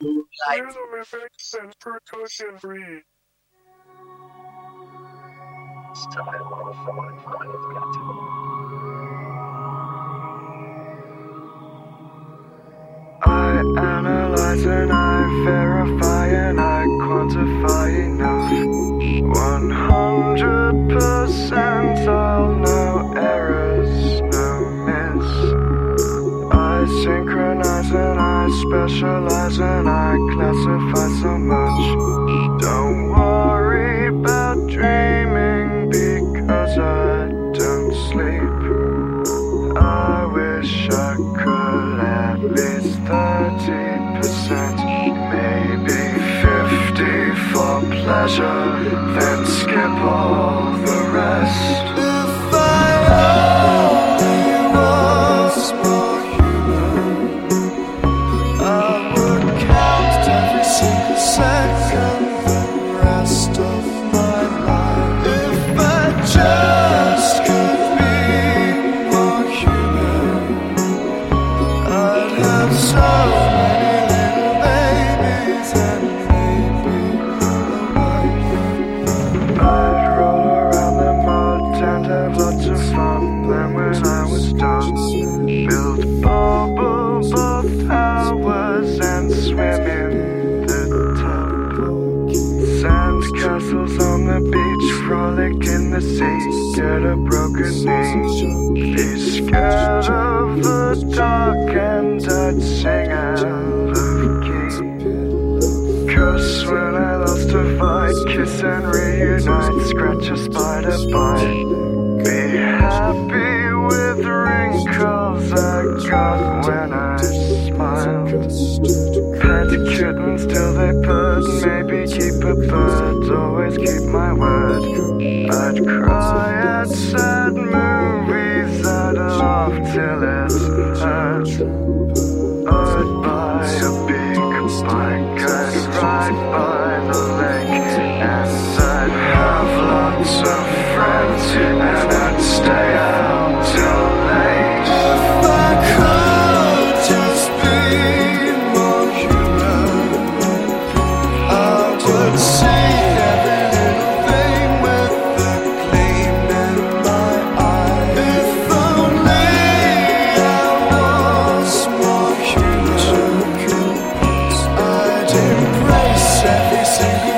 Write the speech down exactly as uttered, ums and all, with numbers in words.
Like Rhythmics and percussion free. I analyze and I verify and I quantify enough. One hundred percent I'll no errors, no miss. I synchronize and I specialize and I classify so much. Don't worry about dreaming because I don't sleep. I wish I could at least thirty percent, maybe fifty for pleasure, then skip all the rest. If I only was more human, I would count every single second the rest of my life. If I just could be more human, I'd have so many little babies and maybe a wife. I'd roll around the mud and have lots of fun. Then when I was done, build bubble bath towers and swim in the tub. Sand castles on the beach, frolic in the sea, get a broken knee. Be scared of the dark and I'd sing out of key. Curse when I lost a fight, kiss and reunite, scratch a spider bite. Be happy with wrinkles I got when I smiled. Pet kittens till they purred, maybe keep a bird, always keep my word. I'd cry at sad movies, I'd laugh till it hurt. I'd buy a big bike, I'd ride by the lake, and I'd have lots of friends, and I'd stay out till late. If I could just be more human, I would see every little thing with the gleam in my eye. If only I was more human, I'd embrace every single